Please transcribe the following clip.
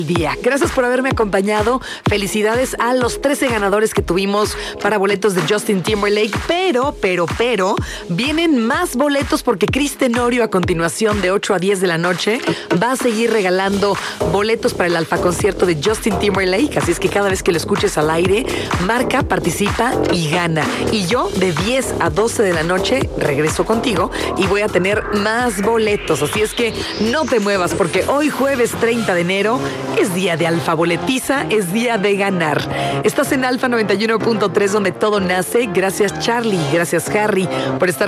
Día. Gracias por haberme acompañado. Felicidades a los 13 ganadores que tuvimos para boletos de Justin Timberlake. Pero, vienen más boletos porque Chris Tenorio a continuación de 8 a 10 de la noche va a seguir regalando boletos para el alfa concierto de Justin Timberlake. Así es que cada vez que lo escuches al aire, marca, participa y gana. Y yo de 10 a 12 de la noche regreso contigo y voy a tener más boletos. Así es que no te muevas porque hoy jueves 30 de enero es día de Alfa Boletiza, es día de ganar. Estás en Alfa 91.3 donde todo nace. Gracias Charlie, gracias Harry por estar